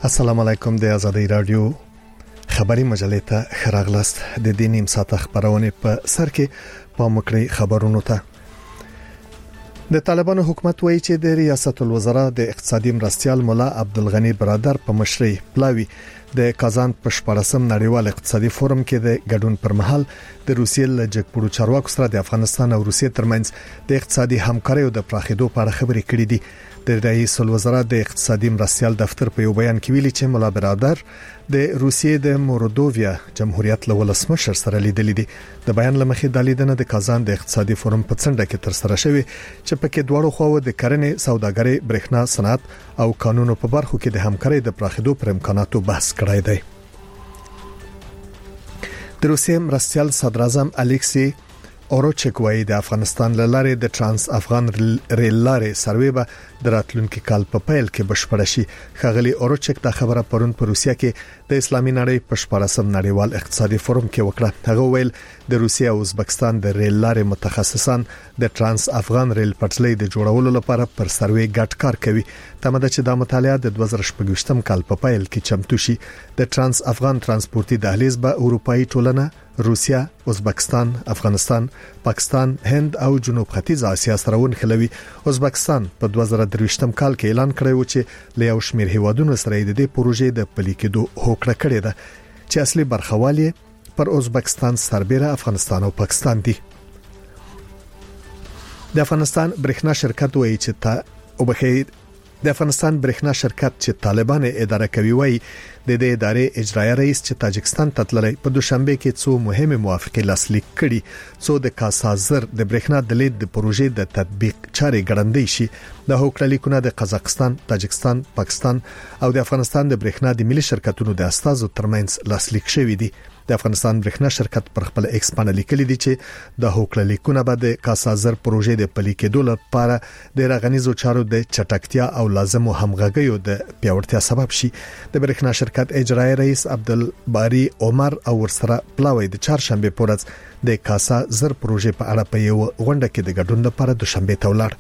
السلام علیکم د آزادۍ رادیو خبري مجلې ته خراغلاست د دې نیم ساعت خبرونه په سر کې پامکړی خبرونو ته د طالبانو حکومت وایي چې د ریاست الوزرا د اقتصادي مرستيال مولا عبدالغنی برادر په مشرۍ پلاوی د کازان په 14م نړیوال اقتصادي فورم کې د ګډون پر مهال د روسیې له جګپړو چارواکو سره د افغانستان او روسیې ترمنځ د اقتصادي همکارۍ او د پراخېدو په اړه خبرې کړې دي د رئیس الوزرا د اقتصادي مرستيال دفتر په یو بیان کې ویلي چې مولا برادر د روسیې د مورودوویا جمهوریت له ولسمشر سره لیدلې دي د بیان لمخې د لیدنه د کازان د اقتصادي فورم په څنډه کې تر سره شوی چې پکې دواړو خواو د کرنې سوداګرۍ برېښنا صنعت او قانونو په برخو کې د همکارۍ د پراخېدو پر امکاناتو بحث کړی دی د روسیې مرستيال صدر اعظم الکسی اوروچک وایي د افغانستان لاره د ترانس افغان ریل لارې سروې به د راتلونکي کال په پیل کې بشپړ شي خغلی اوروچک د خبره پرون په روسیا کې د اسلامي نړۍ په 14م نړیوال اقتصادي فورم کې وکړه هغه ویل د روسیا او ازبکستان د ریل لارې متخصصان د ترانس افغان ریل پټلۍ د جوړولو لپاره پر سروې ګډ کار کوي تمه ده چې د مطالعه د 2014م کال په پیل کې چمتو شي د ترانس افغان ترانسپورتي دهلیز به اروپאי ټولنه روسیا، ازبکستان، افغانستان، پاکستان، هند او جنوب ختیځ اسیا سره ونښلوي. ازبکستان په 2023م کال کې اعلان کړی و چې له یو شمېر هیوادونو سره د دې پروژې د پلي کېدو هوکړه کړې ده چې اصلي برخوالي پر ازبکستان سربېره افغانستان او پاکستان دي. د افغانستان برېښنا شرکت وایي چې د افغانستان برېښنا شرکت چې طالبان اداره کوي وایي د دې ادارې اجرایی رئیس چې تاجکستان ته تللی په دوشنبه کې څو مهمه موافقې لاسلیک کړي څو د کاسازر د برېښنا د لید د پروژې د تطبیق چارې ګړندې شي د هوکړه لیکونه د قزاقستان، تاجکستان، پاکستان او د افغانستان د برېښنا د ملي شرکتونو د استازو ترمنځ لاسلیک شوي دي. د افغانستان برېښنا شرکت پر خپل ایکس باندې لیکلي دي چې د هوکړه لیکونه به د کاسازر پروژې د پلي کېدو لپاره د راغنیزو چارو د چټکتیا او لازمو همغږیو د پیاوړتیا سبب شي. د برېښنا شرکت اجرایی رئیس عبدالباری عمر او ورسره پلاوی د چهارشنبه په ورځ د کاسازر پروژې په اړه په یو غونډه کې د ګډون لپاره دوشنبه ته ولاړ.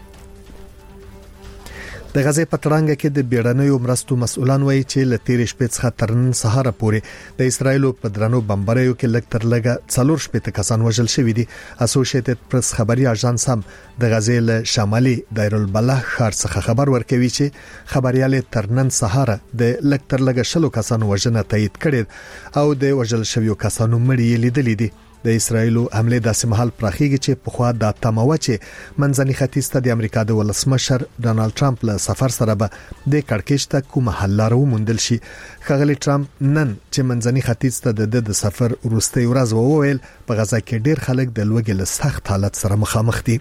د غزې په تړانګه کې د بیړنیو مرستو مسؤلان وایي چې له تیر شپې څخه تر نن سهار پورې د اسرایلو په درنو بمباریو کې لږ تر لږه 4 شپې کسان وژل شوي دي. اسوسییټډ پریس خبري اژانس هم د غزې له شمالي دایر البلح ښار څخه خبر ورکوي چې خبريال تر نن سهار د لږ تر لږه 100 کسانو وژنه تایید کړي او د وژل شویو کسانو مړي لیدلې دي. د اسرایلو حمله داسې محل پراخیږي چې په خوا د تماوه چې منځني ختیځ ته د امریکا د ولسمشر ډانلډ ټرمپ له سفر سره به د کړکېچ ته کومه حل لار وموندل شي. خغلی ټرمپ نن چې منځني ختیځ ته د سفر وروستي ورځ وویل په غزا کې ډیر خلک د لوږې له سخت حالت سره مخامخ دي.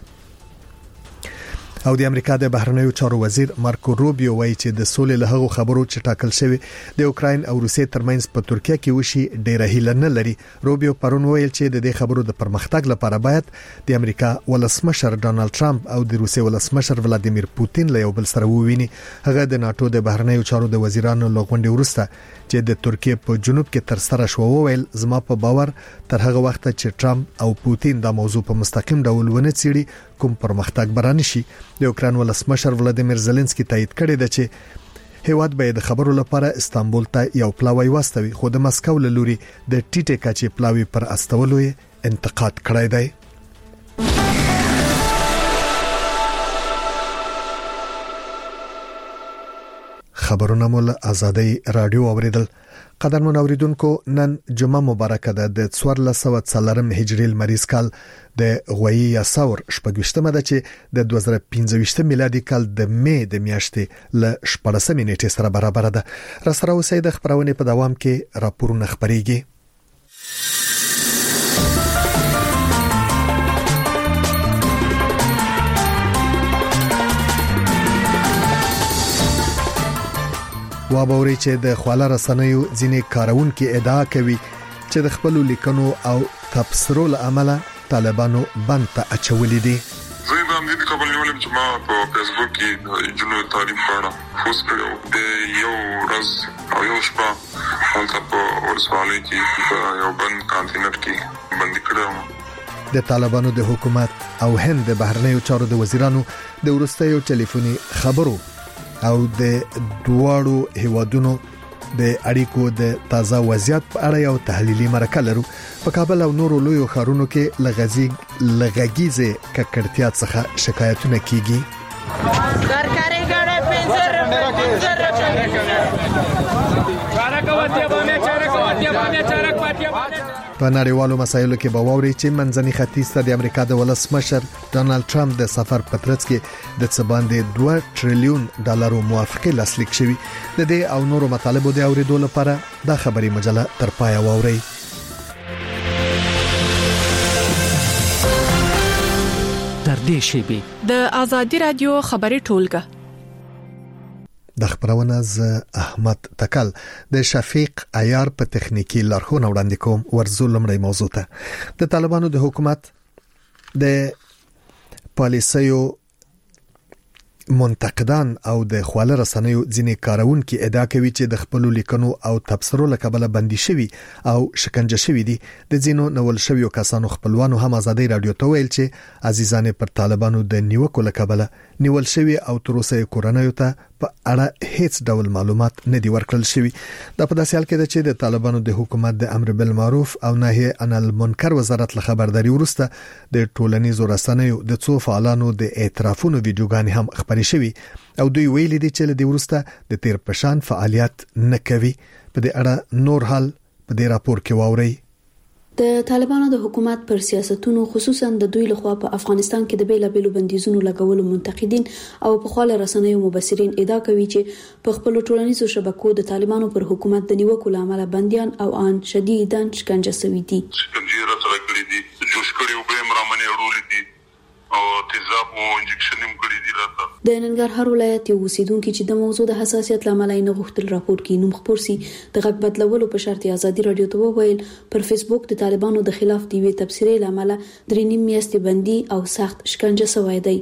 او د امریکا د بهرنیو چارو وزیر مارکو روبیو وایي چې د سولې له هغو خبرو چې ټاکل شوی د اوکراین او روسیې ترمنځ په ترکیه کې وشي ډیره هیله نه لري. روبیو پرون ویل چې د دې خبرو د پرمختګ لپاره باید د امریکا ولسمشر ډانلډ ټرمپ او د روسیې ولسمشر ولادیمیر پوتین له یو بل سره وویني. هغه د ناتو د بهرنیو چارو د وزیرانو لغونډې وروسته چې د ترکیه په جنوب کې تر سره شو وویل زما په باور تر هغه وخت چې ټرمپ او پوتین دا موضوع په مستقیم ډول ونه څېړي کوم پرمختګ برانه شي. د اوکراین ولسمشر ولادیمیر زيلنسکي تایید کړی دی چې هیواد به د خبرو لپاره استانبول ته یو پلاوی واستوي خو د مسکو له لوري د ټیټه کچې پلاوی پر استولو انتقاد کړی دی. خبرونه مول آزادۍ رادیو اوریدل. قدرمن اوریدونکو نن جمعه مبارکه ده د 1440 هجری المریز کال د غوی یا ثور شپږشتمه ده چې د 2015 میلادي کال د می د میاشتې ل 14 نیټې سره برابر ده. را سره اوسې د خبرونه په دوام کې راپورونه خبريږي. وابوري چې د خواله رسنیو ځینې کارونکو ادعا کوي چې د خپل لیکنو او تبصرو له عمله طالبانو بند ته اچولې دي. زه د امنیتي کابل نیولم چې ما په فیسبوک کې جنو تعلیم پاڼه پوسټ کړو د یو ورځ او یو شپه هلته په ورسوالۍ کې په یو بند کانتینر کې باندې کړو. د طالبانو د حکومت او هند د بهرنیو چارو د وزیرانو د ورستیو ټلیفوني خبرو او د دواړو هیوادونو د اړیکو د تازه وضعیت په اړه یو تحلیلي مرکه لرو. په کابل او نورو لویو ښارونو کې لغږیزه ککړتیا څخه شکایتونه کیږي. سرکاري ګاډي پنځر په نړیوالو مسایلو کې به ووري چې منځني ختیځ ته د امریکا د ولسمشر ډونالد ټرمپ د سفر په ترڅ کې د څه باندې 2 ټریلیون ډالر موافقه لاسلیک شوې. د دې او نورو مطالبو د اوریدو لپاره دا خبري مجله تر پای ووري. تر دې شی د ازادي رادیو خبري ټولګه د خبرونه ز احمد تکل د شفیق عیار په تخنیکی لارښوونه وړاندې کوم. ورزو لمړی موضوع ته د طالبانو د حکومت د پالیسیو منتقدان او د خواله رسنیو ځینې کارونکو ادعا کوي چې د خپل لیکنو او تبصرو لکبله بندي شوی او شکنجه شوی دي. د ځینو نول شویو کسانو خپلوانو هم ازادي رادیو ته ویل چې عزیزان پر طالبانو د نیوکو لکبله نیول شوی او تر اوسه کورنیو ته په اړه هیڅ ډول معلومات نه دی ورکړل شوی. دا په داسې حال کې ده چې د طالبانو د حکومت د امر بالمعروف او نهي عن المنکر وزارت له خبرداري ورسته د ټولنیزو رسنیو د څو فعالانو د اعترافونو ویډیوګانې هم خبري شوی او دوی ویلي دي چې د ورسته د تیر پشان فعالیت نه کوي. په دې اړه نور حال په دې راپور کې واوري. د طالبانو د حکومت پر سیاستونو خصوصا د دوی لخوا په افغانستان کې د بیلابېلو بندیزونو لګولو منتقدین او په خواله رسنیو مبصرین ادعا کوي چې په خپل ټولنیزو شبکو د طالبانو پر حکومت د نیوکو لامل بنديان او ان شدیداً شکنجه شوي دي. شکنجه راځي دي جوش کړي او به مرامنه اړولې دي او تیزاب او انجکشن هم کړی دي راته. د ننګرهار ولایت یو اوسیدونکو چې د موضوع د حساسیت لامل نه غوښتل راپور کې نوم خپور سي د غږ بدلولو په شرط ازادي رادیو ته وویل پر فیسبوک د طالبانو د خلاف دی وی تبصرې لامل 3 میاشتې بندي او سخت شکنجه شوی دی.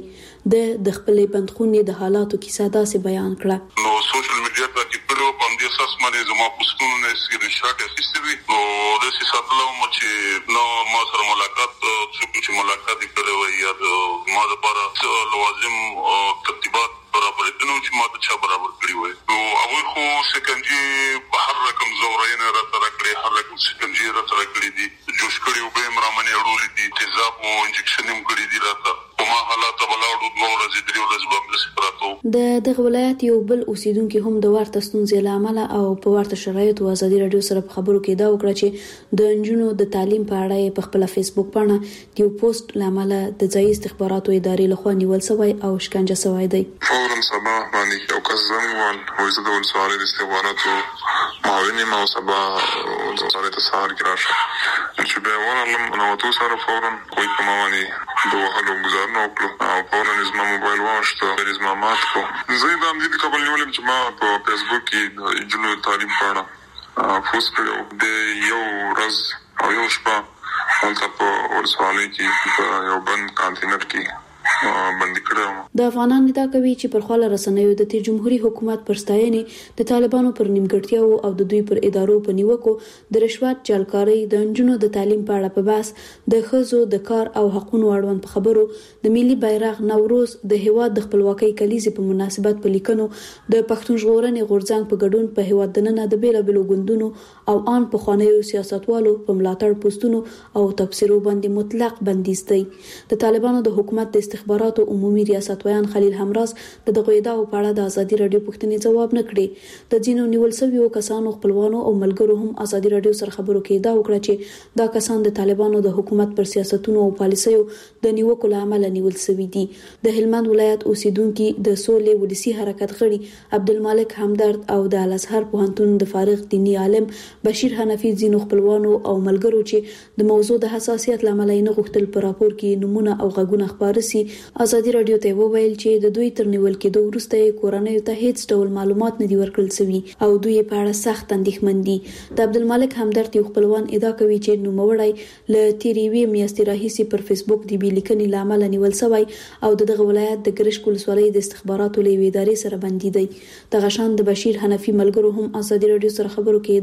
د خپل بندخونې د حالاتو کیسه داسې بیان کړه. نو سوشل میډیا ته کې په باندې اساس باندې زما پوسټونه نه سکرین شاټ اخیستي نو د ساتلو چې نو ما سره ملاقات چې ملاقات کړو یا ما د لپاره لوازم ترتیبات برابر دي چې ما ته چا برابر کړی وي. نو هغه خو سکنجي په هر رقم زورین راته راکړي هر رقم سکنجي راته راکړي دي جوش کړي او به مرامنه اړولې دي تیزاب او انجکشن هم کړی دي راته په ما حالات بلاړو دوه ورځې درې ورځې باندې سپراتو. د ولایت یو بل اوسیدونکو هم د ورته ستونزې لامل او په ورته شرایطو ازادي رادیو سره په خبرو کې دا وکړه چې د انجونو د تعلیم په اړه په خپل فیسبوک باندې یو پوسټ لامل د ځای استخباراتو ادارې لخوا نیول شوی او شکنجه شوی دی. فورا سبا باندې یو کس زموږ وایي د ولسوالۍ د استخباراتو معاونین ما سبا ولسوالۍ ته سهار کې راشه چې به ورغلم نو تو سره فورا کوئی په ما باندې دوه هلو گزارنه وکړو او فورا زما موبایل واښته زما مات کو. زه د امنیتي کابل نیولم چې ما په فیسبوک کې د جنو تعلیم په اړه پوسټ کړو د یو ورځ او یو شپه هلته په ورسوالۍ کې په یو بند کانتینر کې باندې کړو. د افغانان ادعا کوي چې پر خواله رسنیو د جمهوریت حکومت پر ستاینې د طالبانو پر نیمګړتیاو او د دوی پر ادارو په نیوکو د رشوت جلکاري د انجونو د تعلیم په اړه په بحث د خزو د کار او حقوقو اړوند په خبرو د ملي بیرغ نوروز د هیواد د خپلواکۍ کلیزې په مناسبت په لیکنو د پښتون ژغورنې غورځنګ په ګډون په هیواد دننه د بیلابېلو ګوندونو او ان په خوانیو سیاستوالو په ملاتړ پوسټونو او تبصرو باندې مطلق بندیز دی. د طالبانو د حکومت د استخباراتو عمومي ریاست ویان خلیل همراز د دغه ادعاو په اړه د ازادي رادیو پوښتنې جواب نه کړي. د ځینو نیول شویو کسانو خپلوانو او ملګرو هم ازادي رادیو سره خبرو کې ادعا وکړه چې دا کسان د طالبانو د حکومت پر سیاستونو او پالیسیو د نیوکو لامل نیول شوی دي. د هلمند ولایت اوسیدونکو د سولې ولسی حرکت غړي عبدالمالک همدرد او د الازهر پوهنتون د فارغ دینی عالم بشیر حنفی ځینو خپلوانو او ملګرو چې د موضوع د حساسیت لامل نه غوښتل پر راپور کې نمونه او غږونه خبري سي ازادي رادیو ته وویل چې د دوی تر نیول کېدو وروسته کورنۍ ته هیڅ ډول معلومات نه دی ورکړل شوی او دوی په اړه سخت اندېښمن دي. د عبدالمالک همدرد یو خپلوان ادعا کوي چې نوموړی له تیریوي میاشتې راهیسې پر فیسبوک دی لیکنې لامل نیول شوی او دغه ولایت د ګرشک ولسوالۍ د استخباراتو لوی ادارې سره بندي دی. د غشان د بشیر حنفی ملګرو هم ازادي رادیو سره خبرو کې ادعا وکړه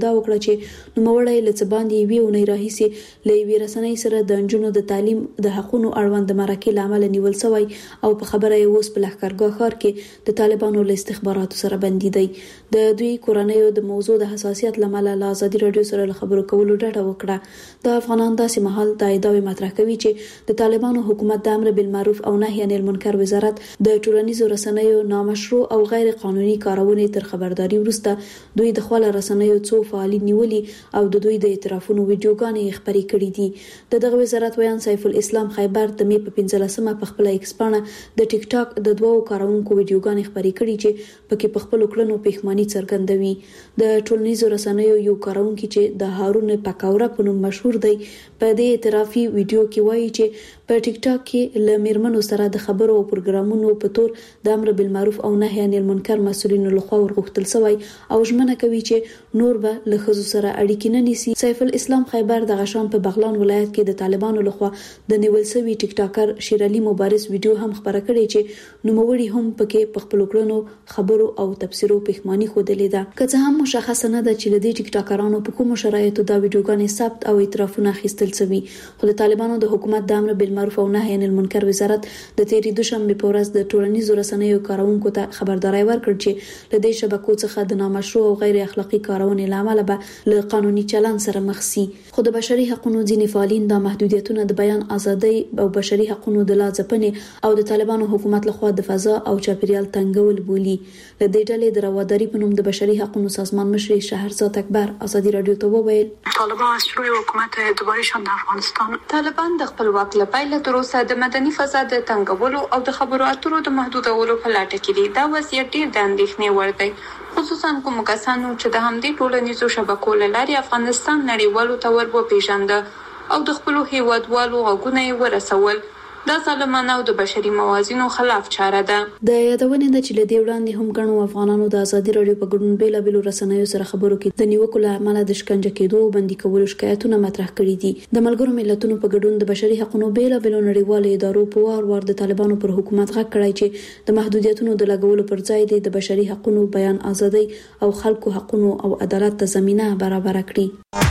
چې نوموړی لڅباندې ویونی راهیسي لوي رسنۍ سره د نجونو د تعلیم د حقونو اړوند مرکه لامل نیول شوی او په خبره یې اوس په لښکرګاه ښار کې د طالبانو له استخباراتو سره بندي دی. د دوی کورنیو د موضوع د حساسیت لامل له ازادي رادیو سره خبرو کولو ډاډه وکړه. د افغانان داسې مهال د ادعای مطرح کوي چې د طالبانو حکومت د امر بالمعروف او نهي عن المنکر وزارت د ټولنیزو رسنیو نامشروع او غیر قانوني کارونې تر خبرداري وروسته دوی د خپل رسنیو څو فعالین نیولي او د دوی د اعترافونو ویډیوګانې خبري کړې دي. دغه وزارت ویان سیف الاسلام خیبر د می په 15مه په خپل ایکس باندې د ټیک ټاک د دوو کارونکو ویډیوګانې خبري کړې چې پکې په خپل کړنو پېښمنۍ څرګندوي. د ټولنیزو رسنیو یو کارونکي چې د هارون پکاوره په نوم مشهور دی په دې اعترافي ویډیو کې وایي چې په ټیک ټاک کې ل میرمنو سره د خبرو او پروګرامونو په تور د امر بالمعروف او نهي عن المنکر مسؤلینو لخوا ورغښتل شوی او ژمنه کوي چې نور به له خزو سره اړیکې نه نیسي. سیف الاسلام خیبر د غشان په بغلان ولایت کې د طالبانو لخوا د نیول شوی ټیک ټاکر شیر علي مبارز ویډیو هم خبره کړې چې نوموړي هم پکې په خپل کړنو خبرو او تفسیرو پېښمنۍ خوده ده. که څه هم مشخصه نه ده چې لدی ټیک ټاکرانو په کوم شرایطو دا ویډیوګانې ثبت او اعترافونه اخیستل شوي، خو د طالبانو د حکومت د امر بالمعروف او نهي عن المنکر وزارت د تیری دوشنبه په ورځ د ټولنیزو رسنیو کارونکو ته خبرداري ورکړه چې له دې شبکو څخه د نامشروع او غیر اخلاقی کارونې لامل به له قانوني چلن سره مخ شي. خو د بشري حقوقو ځینې فعالین د محدودیتونو د بیان ازادي او بشري حقوقو د لاځپنې او د طالبانو حکومت لخوا د فضا او چاپیریال تنګول بولی. له دې ډلې د رواداري په نوم د بشري حقوقو سازمان مشر شهرزاد اکبر ازادي رادیو ته وویل طالبان شروع حکومت دوباره شان د افغانستان طالبان د خپل واک لپاره تر اوسه د مدني فساد د تنګولو او د خبرو اترو د محدودولو په لټه کې دي. دا وضعیت ډېر د اندېښنې وړ دی، خصوصا کوم کسانو چې د همدې ټولنیزو شبکو له لارې افغانستان نړیوالو ته ور وپېژانده او د خپلو هیوادوالو غږونه یې ورسول. دا ظالمانه او د بشري موازینو خلاف چاره ده. د یادونې د چې لدی وړاندې هم غنو افغانانو د ازادي رادیو په ګډون بیلابېلو رسنیو سره خبرو کې د نیوکو له امله د شکنجه کېدو او بندي کولو شکایتونه مطرح کړي دي. د ملګرو ملتونو په ګډون د بشري حقوقو بیلابېلو نړیوالو ادارو په وار د طالبانو پر حکومت غږ کړی چې د محدودیتونو د لګولو پر ځای د بشري حقوقو بیان ازادي او خلکو حقوقو او عدالت ته زمينه برابر کړي.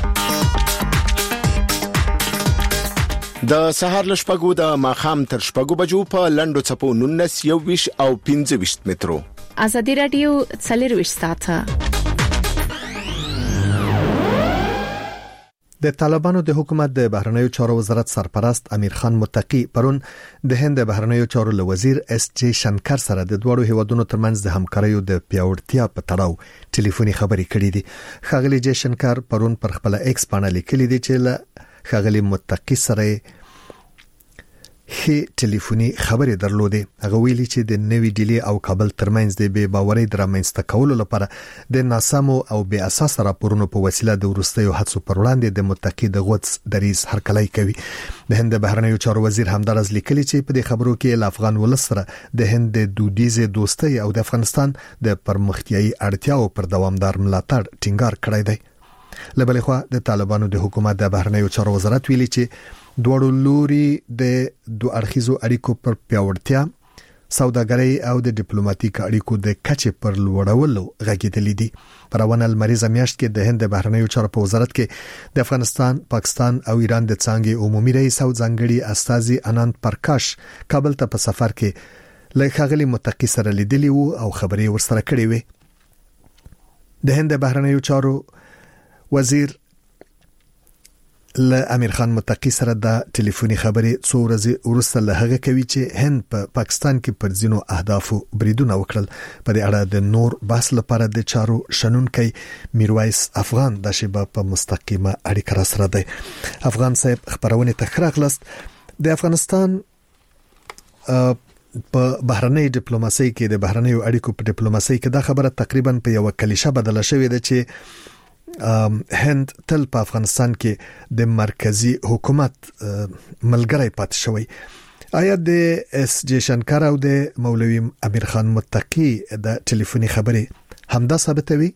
د سهار لشپګو د ماخام تر شپګو بجو په لندو چپو 19 21 او 25 مترو. ازادي رادیو 24 ساعته. د طالبانو د حکومت د بهرنیو چارو وزارت سرپرست امیر خان متقی پرون د هند بهرنیو چارو وزیر اس جی شنکر سره د دوړو هیوادونو ترمنځ د همکاریو د پیاوړتیا په تړاو ټلیفوني خبرې کړې دي. خاغلی جی شنکر پرون پر خپل ایکس باندې لیکلي دي چې خاغلی متقی سره هي ټلیفوني خبرې درلودې. هغه ویلي چې د نوې ډیلی او کابل ترمنځ د بې باورۍ درمنځته کولو لپاره د ناسمو او بې اساس راپورونو په وسیله د ورستیو هڅو پر وړاندې د متقی د غوڅ دریز هرکلی کوي. د هند بهرنیو چارو وزیر همدارز لیکلي چې په دې خبرو کې ل افغان ولس سره د هند د دودیزه دوستۍ او د افغانستان د پرمختیايي اړتیاو پر دوامدار ملاتړ ټینګار کړی دی. لبلې خو د طالبانو د حکومت د بهرنیو چارو وزارت ویلي چې دوړو لوري د دوه اړخیزو اړیکو پر پیاوړتیا، سوداګرۍ او د ډیپلوماټیک اړیکو د کچې پر لوړولو غږیدلې دي. پرونه لمریزه میاشت کې د هند بهرنیو چارو په وزارت کې د افغانستان، پاکستان او ایران د څنګه عمومي رئیس او ځانګړي استاذي انانت پرکاش کابل ته په سفر کې له خاغلی متقی سره لیدلی وو او خبرې ورسره کړې وې. د هند بهرنیو چارو وزیر له امیر خان متقی سره د ټلیفوني خبرې څو ورځې وروسته له هغه کوي چې هند په پاکستان کې پر ځینو اهدافو بریدونه وکړل. په دې اړه د نور بحث لپاره د چارو شنونکي میرویس افغان د شباب په مستقیمه اړیکه را سره دی. افغان صاحب خبرونه تخراغلست د افغانستان په بهرنۍ ډیپلوماسي کې د بهرنیو اړیکو په ډیپلوماسي کې دا خبره تقریبا په یو کلیشه بدله شوې ده چې هند تل په افغانستان کې د مرکزی حکومت ملګری پاتې شوی. آیا د اس جی شنکر او د مولوی امیر خان متقی د ټلیفوني خبرې همدا ثابتوي؟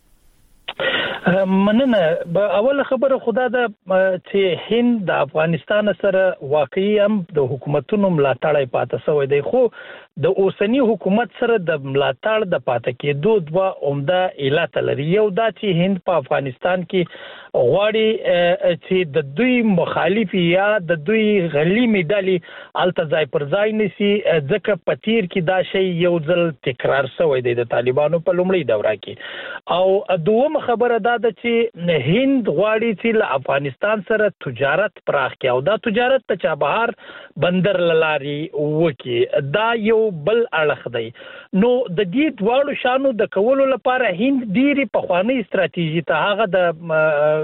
مننه. به اول خبره خدا ده چې هند د افغانستان سره واقعي هم د حکومتونو ملاتړ پاتې شوی دی، خو د اوسنی حکومت سره د ملاتړ د پاتې کېدو دوه عمده علت لري. یو دا چې هند په افغانستان کې غواړي چې د دوی مخالف یا د دوی غلیمي ډلې الته ځای پر ځای نشي، ځکه په تیر کې دا شی یو ځل تکرار شوی دی د طالبانو په لومړۍ دوره کې. او دومره خبره دا ده چې هند غواړي چې له افغانستان سره تجارت پراخ کړي او دا تجارت په چابهار بندر لاري وکړي. دا یو بل اړخ دی. نو د دې دواړو شانو د کولو لپاره هند ډېری پخوانی ستراتیژي ته هغه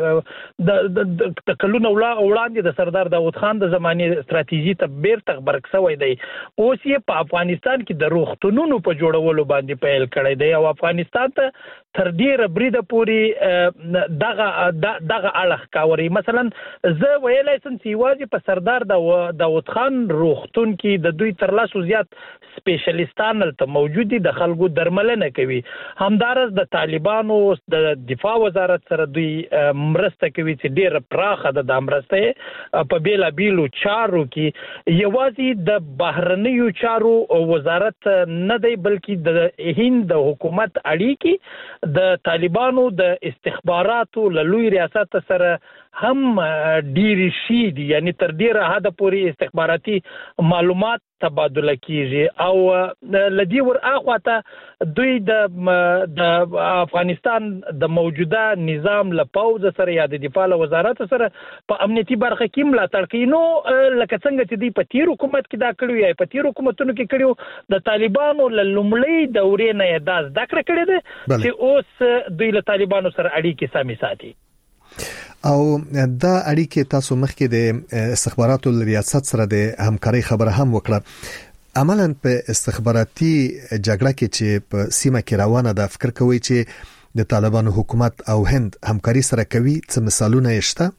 د کلونو وړاندې د سردار داود خان د زمانې ستراتیژي ته بیرته غبرګ شوی دی. اوس یې په افغانستان کې د روغتونونو په جوړولو باندې پیل کړی دی او افغانستان ته تر ډیره بریده پورې دغه اړخ کاوري. مثلا زه ویلای شم چې یوازې په سردار داود خان روغتون کې د دوی تر لاسو زیات سپیشلیستان ته موجود دي، د خلکو درملنه کوي. همدارس د طالبانو د دفاع وزارت سره دوی مرسته کوي چې ډیره پراخه ده. د مرسته په بیلابیلو چارو کې یوازې د بهرنیو چارو وزارت نه دی، بلکې د هند د حکومت اړیکې د طالبانو د استخباراتو له لوی ریاست سره هم ډیری شي دي، یعنی تر ډیره حد پورې استخباراتي معلومات تبادله کیږي. او لدی ور اخواته دوی د افغانستان د موجوده نظام له پوز سره یا د دفاع وزارت سره په امنیتي برخه کې ملاتړ کوي. نو لکه څنګه چې دوی په تیر حکومت کې دا کړی یا په تیر حکومتونو کې کړیو، د طالبانو له لومړۍ دورې نه دا ذکر کړی دی چې اوس دوی له طالبانو سره اړیکې سمې ساتي. او دا اړیکې تاسو مخکې د استخباراتو ریاست سره د همکاري خبره هم وکړه. عملاً په استخباراتي جګړه کې چې په سیمه کې روانه ده، فکر کوي چې د طالبانو حکومت او هند همکاري سره کوي؟ څه مثالونه شته؟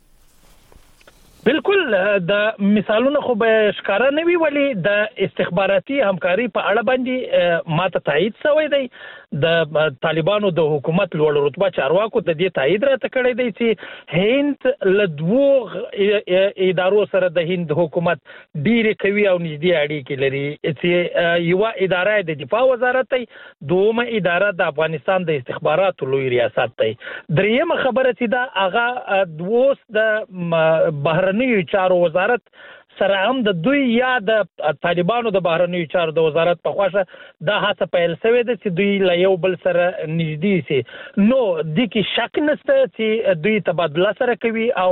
بالکل د مثالونو خو به ښکارا نه وي، ولی د استخباراتي همکاري په اړه باندې ماته تایید شوی دی. د طالبانو د حکومت لوړ رتبه چارواکو د دې تایید راته کړی دی چې هند له دوه ادارو سره د هند حکومت ډیره کوي او نږدې اړیکې لري، چې یو اداره د دفاع وزارت دی، دومره اداره د افغانستان د استخباراتو لوی ریاست دی. دریمه خبره چې دا هغه دوست د بهرنیو چارو وزارت سره هم د دوی یا د طالبانو د بهرنیو چارو د وزارت په خواشه دا هڅه پیل شوې ده چې دوی له یو بل سره نږدې شي. نو د کې شک نشته چې دوی تبادله سره کوي او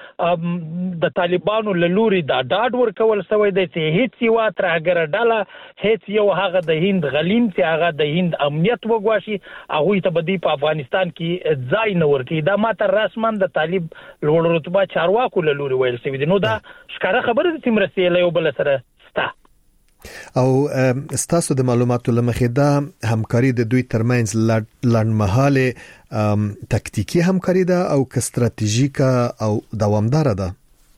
د طالبانو له لوري دا ډاډ ورکول شوی دی چې هیڅ یو ترهګر ډله، هیڅ یو هغه د هند غلیم چې هغه د هند امنیت وګواښي، هغه ته بدی په افغانستان کې ځای نه ورکړي. دا ماته رسمن د طالب لوړ رتبه چارواکو له لوري ویل شوی دی. نو دا ښکاره خبره چې مرسته له یو بل سره ستا. او ستاسو د معلوماتو لمخې دا همکاري د دوی ترمنځ لنډمهاله تکتیکی همکاري ده او که ستراتیژیکه او دوامداره ده؟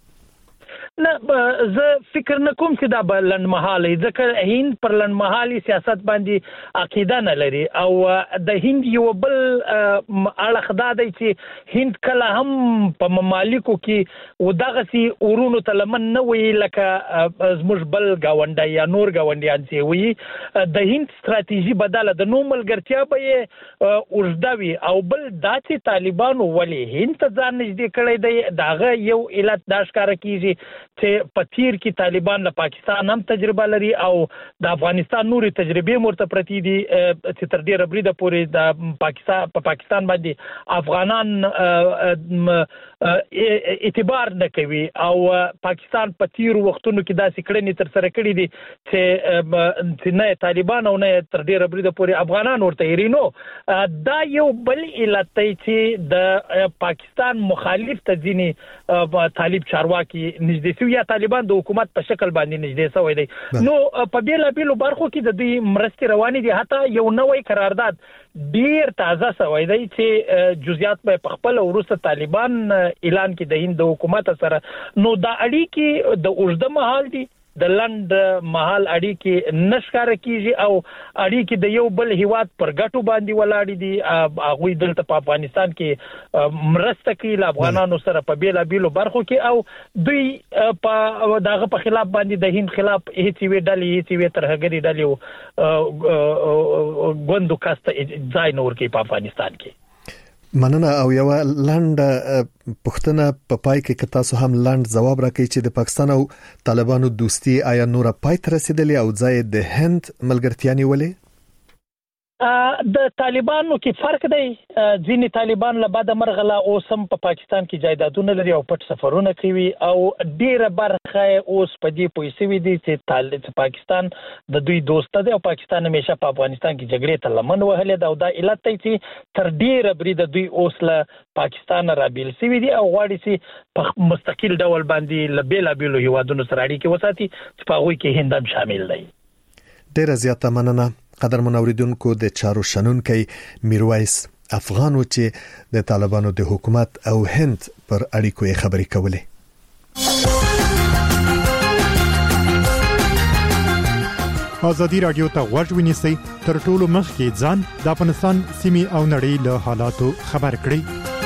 نه، زه فکر نه کوم چې دا به لنډمهاله، ځکه هند پر لنډمهالي سیاست باندې عقیده نه لري. او د هند یو بل اړخ دا دی چې هند کله هم په ممالکو کې ودغسي اورونو ته لمن نه وي لکه زموږ بل گاونډي یا نور گاونډیان چې وي. د هند ستراتیژي بدله د نو ملګرتیا به یې اوږدوي. او بل دا چې طالبانو ولې هند ته ځان نږدې کړی دی، داغه یو علت دا ښکاره کیږي چې په تیر کې طالبان له پاکستان هم تجربه لري او د افغانستان نوري تجربې مرته پرتی دي چې تر ډیره بریده پورې د پاکستان باندې افغانان اعتبار نه کوي. او پاکستان په تیر وختونو کې داسې کړنې تر سره کړې دي چې نه طالبان او نه تر ډیره بریده پورې افغانان ورته هرینو. دا یو بل علت دی چې د پاکستان مخالف ته ځینې طالب چارواکي نږدې شوي یا طالبان د حکومت په شکل باندې نږدې شوی دی. نو په بیلابیلو برخو کې د دوی مرستې روانې دي. حتی یو نوی قرارداد ډیر تازه شوی دی چې جزئیات به په خپل وروسته طالبان اعلان کړي د هند حکومت سره. نو دا اړیکې د اوږده مهال دي د لند محل اړیکې نشکاره کیږي او اړیکې د یو بل هیواد پر ګټو باندې ولاړ دي. هغه دلته په افغانستان کې مرسته کوي له افغانانو سره په بیلا بیلو برخو کې او دوی په دغه په خلاف باندې د هند خلاف هیڅ وی ترهګری ډلې غوندو کاسته ځای نور کې په افغانستان کې. مننه. او یو لاند پښتنه په پای کې تاسو هم لاند جواب راکړئ چې د پاکستان او طالبانو دوستي آیا نور پای ته رسیدلې او ځای د هند ملګرتیا نیولې؟ د طالبانو کې فرق دی. ځینې طالبان له بعد مرغله اوسم په پاکستان کې جایدادونه لري او پټ سفرونه کوي او ډیره برخه اوس په دې پویسوي دي چې پاکستان د دوی دوست دی او پاکستان همیشه په افغانستان کې جګړې ته لمن وهلې دا او دا علت دی چې تر ډیره برید دوی اوس له پاکستان را بیل سوي دي او غواړي چې په مستقل ډول باندې له بیلا بیلو هیوادونو سره اړیکې وساتي چې په هغه کې هند هم شامل دی. ډیره زیاته مننه. قدرمن اوریدونکو د چارو شنونکي میرویس افغانو چې د طالبانو د حکومت او هند پر اړیکو خبرې کولې. ازادي رادیو ته غوږ ونیسئ تر ټولو مخکې ځان د افغانستان سیمې او نړۍ له حالاتو خبر کړئ.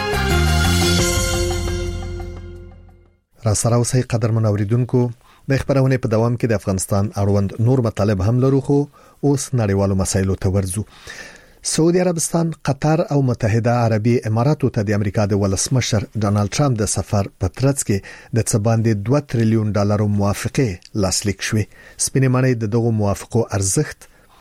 را سره اوسئ قدرمن اوریدونکو. د خبرونه په دوام کې د افغانستان اړوند نور مطالب هم لرو خو اوس نړیوالو مسایلو ته ورځو. سعودي عربستان، قطر او متحده عربي اماراتو ته د امریکا د ولسمشر ډانلډ ټرمپ د سفر په ترڅ کې د څه باندې $2 تریلیون موافقه لاسلیک شوې. سپینې معنی د دغه موافقو ارزښت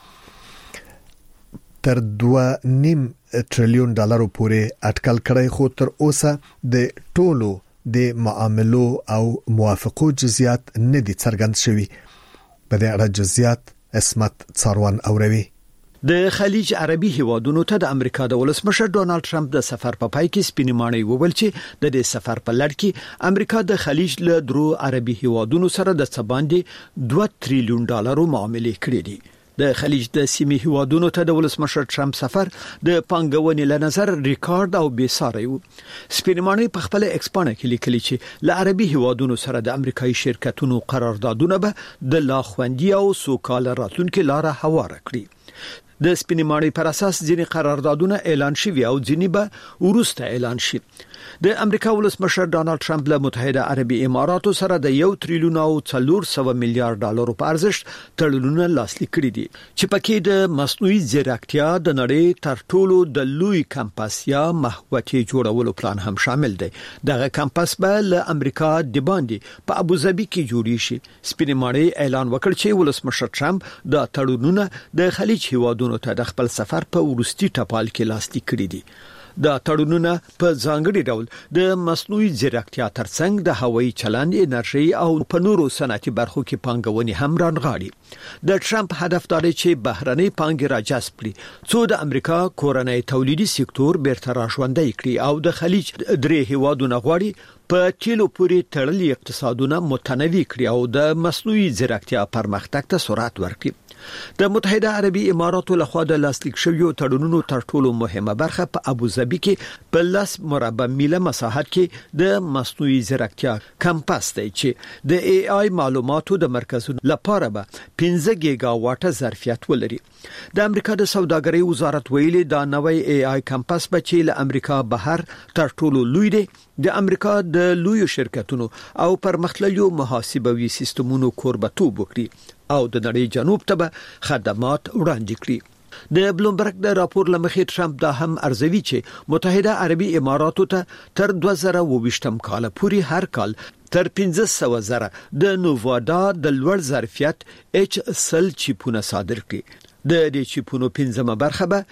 تر $2.5 تریلیون پورې اټکل کړی خو تر اوسه د ټولو د معاملو او موافقو جزئیات نه دي څرګند شوي. په دې اړه جزئیات اسمت څاروان اوروي. د خلیج عربي هیوادونو ته د امریکا د ولسمشر ډانلډ ټرمپ د سفر په پای کې سپینې معنی وویل چې د دې سفر په لړ کې امریکا د خلیج له درو عربي هیوادونو سره د څه باندې $2 تریلیون معاملې کړې دي. د خلیج د سیمې هیوادونو ته د ولسمشر ټرمپ سفر د پانګونې له نظر ریکارډ او بې ساری و. سپینمانه په خپل ایکسپانه کې لیکلي چې له عربي هیوادونو سره د امریکایي شرکتونو قراردادونه به د لاخوندي او سوکاله راتلونکو لاره هواره کړي. د سپینمانه پر اساس ځینې قراردادونه اعلان شوي او ځینې به وروسته اعلان شي. د امریکا ولسمشر ډانلډ ټرمپ له متحده عربي اماراتو سره د $1 تریلیون او $400 میلیارډ په ارزښت تړونونه لاسلیک کړي دي چې پکې د مصنوعي ځیرکتیا د نړۍ تر ټولو د لوی کمپاس یا محوطې جوړولو پلان هم شامل دی. دغه کمپاس به له امریکا د باندې په ابوظبي کې جوړی شي. سپینمانه اعلان وکړ چې ولسمشر ټرمپ د تړونونه د خلیج هیوادونو ته د خپل سفر په وروستي ټپال کې لاسلیک کړي دي. د تړونونه په ځانګړي ډول د مصنوعي ځیرکتیا ترڅنګ د هوایي چلند، انرژي او په نورو صنعتي برخو کې پانګونې هم رانغاړي. د ټرمپ هدف دا دی چې بهرنۍ پانګې راجذب کړي څو د امریکا کورنۍ تولیدي سکتور بیرته راژوندی کړي او د خلیج درې هیوادونو غواړي په تیلو پورې تړلي اقتصادونه متنوع کړي او د مصنوعي ځیرکتیا پرمختګ ته سرعت ورکړي. د متحده عربي اماراتو لخوا د لاسلیک شویو تړونونو تر ټولو مهمه برخه په ابوظبي کې په 10 مربع میله مساحت کې د مصنوعي ځیرکتیا کمپاس دی چې د AI معلوماتو د مرکزونو لپاره به 15 گیگا واټه ظرفیت ولري. د امریکا د سوداګرۍ وزارت ویلي دا نوې AI کمپاس به چې له امریکا بهر تر ټولو لوی دی، د امریکا د لوی شرکتونو او پرمختللو محاسبوي سیستمونو کوربتوب وکړي او د نړۍ جنوب ته به خدمات وړاندې کړي. د بلومبرګ د راپور لمخې ټرمپ دا هم ارزوي چې متحده عربي اماراتو ته تر 2022 کال پورې هر کال تر 15,000 د نووادا د لوړ ظرفیت H-cell چیپونه صادر کړي. د دې چیپونو 15مه برخه به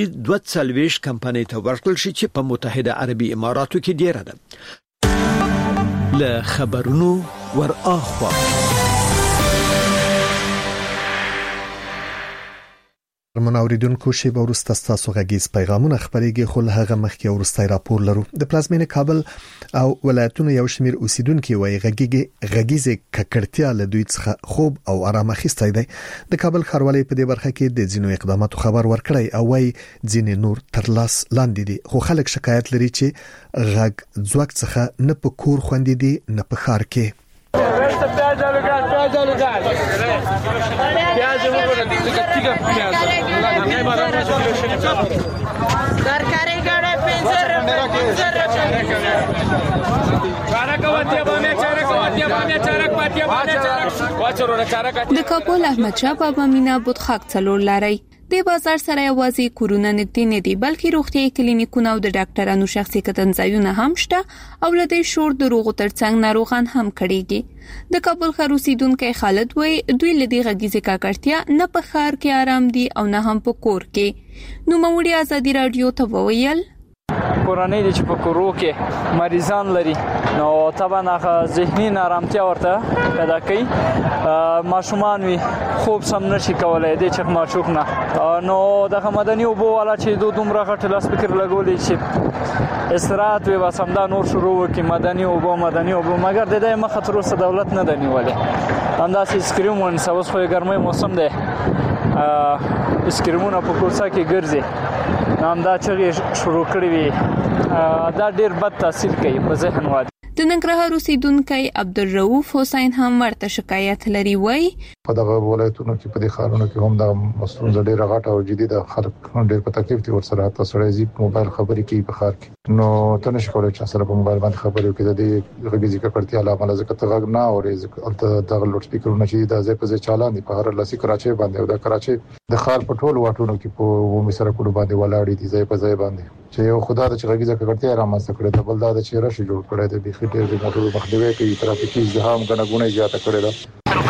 G2 کمپنۍ ته ورکړل شي چې په متحده عربي اماراتو کې ډیره ده. له خبرونو ور اخوا منوریدونکو شی به ورسته تاسو غږیز پیغامونه خبرېږي خو له هغه مخکې ورسته راپور لرو. د پلازمینې کابل او ولایتونو یو شمیر اوسیدونکو وایي غږیزه ککړتیا له دوی څخه خوب او آرام اخیستی دی. د کابل ښاروالۍ په دې برخه کې د ځینو اقداماتو خبر ورکړی او وایي ځینې نور تر لاس لاندې دي خو خلک شکایت لري چې غږ ځواک څخه نه په کور خوندې دي نه په ښار کې. सरकारी गाड़ी 500 د کابل احمد شاه بابا مینا بودخاک څلور لاري د بازار سره یوازې کورونه نږدې نه دي بلکې روغتيایي کلینیکونه او د ډاکټرانو شخصي کتنځایونه هم شته او لدې شور د روغو ترڅنګ ناروغان هم کړيږي د کابل ښار اوسیدونکو خالد وای دوی لدې غږیزه کاکړتیا نه په ښار کې آرام دي او نه هم په کور کې نو موري ازادي رادیو ته وویل کورنۍ چې په کورو کې مریضان لري نو طبعا ذهني نارامتیا ورته پیدا کوي ماشومان وي خوب سم نشي کولای د چک ماشوک نه نو د مدني وبو والا چې دومره غټ لاس فکر لګولې چې استراحت وي وسمدا نور شروع وکي مدني وبو مګر د دې مخ تر اوسه دولت نه دنیولې همداسې سکریم ونسوس خو ګرمۍ موسم دی سکریمونه په کوڅه کې ګرځي نام دا چې شروع کړی وي دا ډیر بد تاثیر کوي په ذهن وادي د ننګرهار اوسیدونکو عبدالرؤف حسین هم ورته شکایت لري وای په دغه ولایتونو کې په دې ښارونو کې هم د مسلون ډېر غټه او جدي د خلک ډېر په تکلیف دي ورسره تاسو راځي موبایل خبرې کوي په ښار کې نو ته نشې کولای چې سره په موبایل باندې خبرې وکړې د دې غږیزه ککړتیا علاوه ځکه ته غږ نه اورې ځکه دغه لوډ سپیکرونه چې د ځای په ځای چالان دي په هر لاسي کراچۍ باندې او د کراچۍ د ښار په ټولو واټونو کې په عمومي سړکونو باندې ولاړې دي ځای په ځای باندې چې یو خدای د غږیزه ککړتیا رامنځته کړې ده بل دا چې راشي جوړ کړی دی بيخي ډېر د موټرو مخنیوي کوي ترافیکي ازدحام غنغونه زیاته کړې ده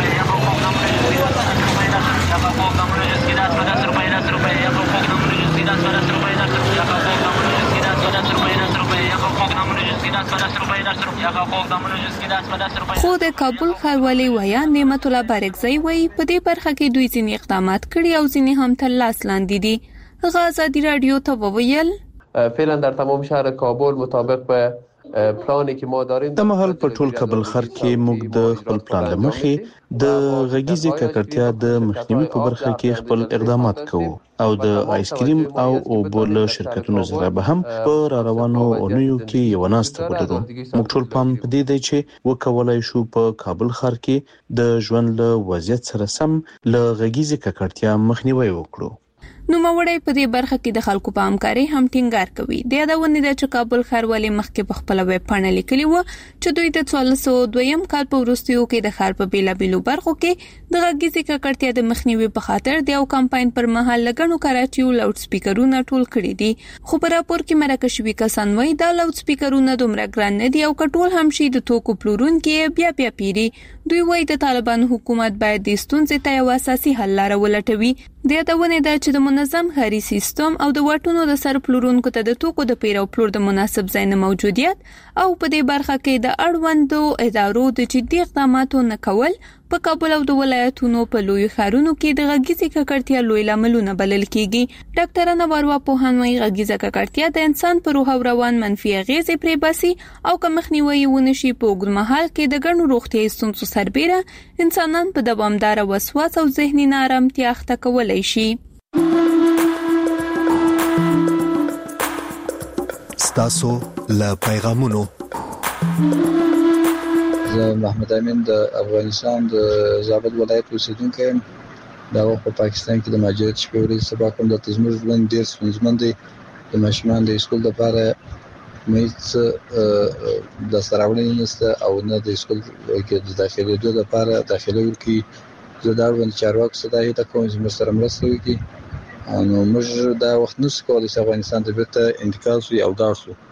خو د کابل ښاروالۍ ویا نعمت الله بارکزی وایي په دې برخه کې دوی ځینې اقدامات کړي او ځینې هم تر لاس لاندې دي آزادی رادیو ته وویل فعلا در تمام شهر کابل مطابق به پلانی که ما داریم د مهال په ټول کابل ښار کې موږ د خپل پلان لمخې د غږیزې ککړتیا د مخنیوي په برخه کې خپل اقدامات کوو او د آیسکریم او اوبول شرکتونو سره به هم په روانو اونیو کې یو ناسته ولرو موږ ټول پام پدې دی چې وکولای شو په کابل ښار کې د ژوند له وضعیت سره سم له غږیزې ککړتیا مخنیوي وکړو نو موري په دې برخه کې د خلکو په همکاري هم ټینګار کوي د یادونه د کابل ښاروالۍ مخکې په خپل ویب پاڼه لیکلی و چې دوی د 1402 کال په وروستیو کې د ښار په بیلابیلو برخو کې د غږیزې ککړتیا د مخنیوي په خاطر د یو کمپاین پر مهال لګنو کراچي او لاوډ سپیکرونه ټول کړي دي خو په راپور کې مرکه شوی کسان وایي دا لاوډ سپیکرونه دومره ګران نه دي او کټول هم شي د توکو پلورونکو بیا پیری دوی وایي د طالبان حکومت باید د ستونزې ته یو اساسي حل لاره ولټوي د یادونه ده چې د منظم ښاري سیستم او د واټونو د سر پلورونکو ته د توکو د پیرو پلور د مناسب ځای نه موجودیت او په دې برخه کې د اړوندو ادارو د جدي اقداماتو نه کول په کابل او د ولایتونو په لوی ښارونو کې د غږیزې ککړتیا لوی لاملونه بلل کیږي ډاکټر انواروا پوهان وايي غږیزه ککړتیا د انسان پر روح او روان منفي اغیزې پرې باسي او که مخنیوي ونشي په اوږدمهال کې د ګڼو روغتیايي ستونزو سربېره انسانان په دوامدار وسواس او ذهني نارامتیا اخته کولای شي ستاسو له پیغامونو زه محمد امین د افغانستان د زابل ولایت اوسیدونکی یم دا په پاکستان کې د مهاجرت شپې ورځې سبا کوم د تزمر ژوند ډېر ستونزمن دی د ماشومان د اسکول لپاره مېڅ د سراوړنې نشته او نه د اسکول کې د داخلي لپاره داخلي ورکی زه دا ورته چارواکو صداي ته کوم چې مستر مرسته وکړي نو موږ دا وخت نس کولای چې افغانستان ته بیرته انتقال شي او دا شو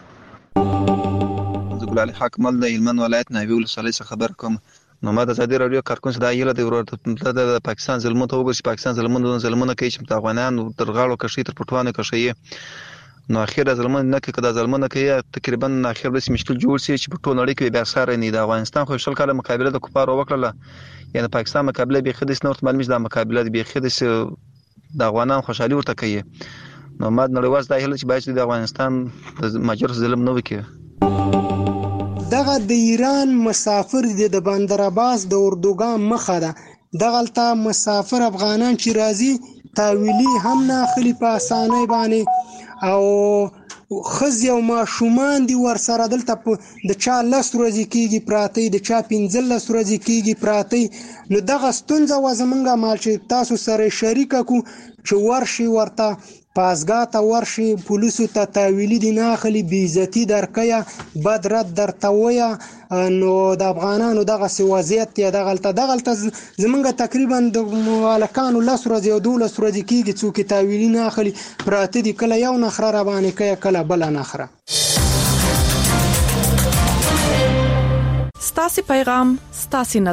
ګلال حق مل د هلمند ولایت ناوی ولسوالۍ څخه خبر کوم نو ما د ازادي رادیو کارکون صدا یله د ورته د پاکستان ظلمونو ته وګورئ پاکستان ظلمونه کوي چې د افغانانو تر غاړو کشي تر پټوانه کشي نو اخیره ظلمونه نه کوي کدا ظلمونه کوي تقریبا اخر به مشکل جوړ شي چې په ټول نړۍ کې بیا سره نه د افغانستان خو شل کاله مقابله د کفارو وکړه یعنی پاکستان مقابله به خدای سنورت معلومه د مقابله به خدای د افغانان خوشحالي ورته کوي نو ما نړیواز د هله چې باید د افغانستان د ماجر ظلم نه وکړي دغه د ایران مسافر د بندر عباس د اردوګان مخه ده دغلته مسافر افغانان چې راځي تاویلی هم نه خلی په اسانۍ باندې او خزي او ماشومان دي ور سره دلته د چا 10 ورځې کېږي پراته د چا 15 ورځې کېږي پراته نو دغه ستونزه وزمنګه مال چې تاسو سره شریک کو چې ورشي ورته پاسګه ته ورشي پولیسو ته تاویلی دي نه اخلي بی عزتی درکیا بد رد درتویا نو د افغانانو دغه وضعیت یا دغه زمونږ تقریبا د مالکانو 10 ورځې او 12 ورځې کېږي څوک تاویلی نه اخلي پراته دي کله یو نخره را باندې کوي کله بل نخره. ستاسو پیغام ستاسو